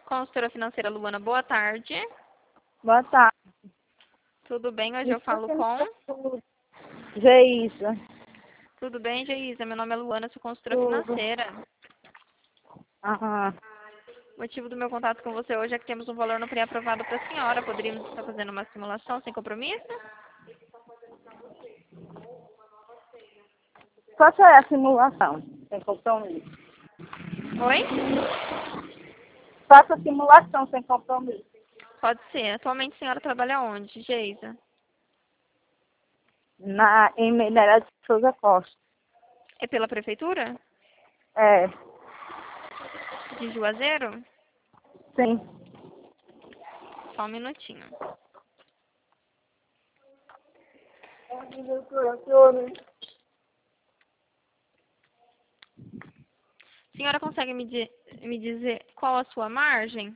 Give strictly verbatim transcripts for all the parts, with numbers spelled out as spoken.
Consultora financeira Luana, boa tarde. Boa tarde. Tudo bem? Hoje eu falo com... Geisa. Tudo bem, Geisa? Meu nome é Luana, sou consultora Tudo. financeira. Aham. O motivo do meu contato com você hoje é que temos um valor no pré-aprovado para a senhora. Poderíamos estar fazendo uma simulação sem compromisso? Qual é a simulação? Sem compromisso. Oi? Faça a simulação sem compromisso. Pode ser. Atualmente a senhora trabalha onde, Geisa? Na, em Minério de Souza Costa. É pela prefeitura? É. De Juazeiro? Sim. Só um minutinho. A senhora consegue me, di me dizer qual a sua margem?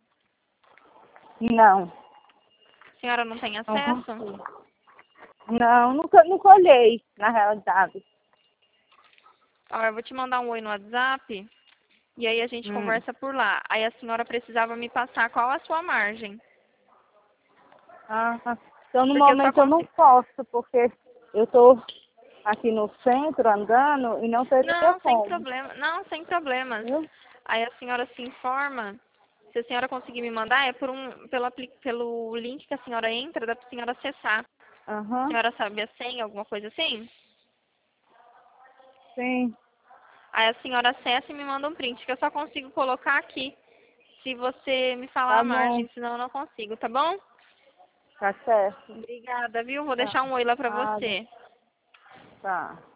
Não. A senhora não tem Não acesso? consigo. Não, nunca, nunca olhei, na realidade. Ó, eu vou te mandar um oi no WhatsApp e aí a gente Hum. conversa por lá. Aí a senhora precisava me passar qual a sua margem. Ah, então, no Porque eu só momento eu não consigo... posso, porque eu estou aqui no centro andando e não teria Não, sem como. problema. Não, sem problemas. Viu? Aí a senhora se informa. Se a senhora conseguir me mandar, é por um, pelo, apli- pelo link que a senhora entra, dá pra senhora acessar. A Aham. senhora sabe a senha, alguma coisa assim? Sim. Aí a senhora acessa e me manda um print, que eu só consigo colocar aqui. Se você me falar Tá a bom. margem, senão eu não consigo, tá bom? Tá certo. Obrigada, viu? Vou Tá. deixar um oi lá pra Nada. você. Tá.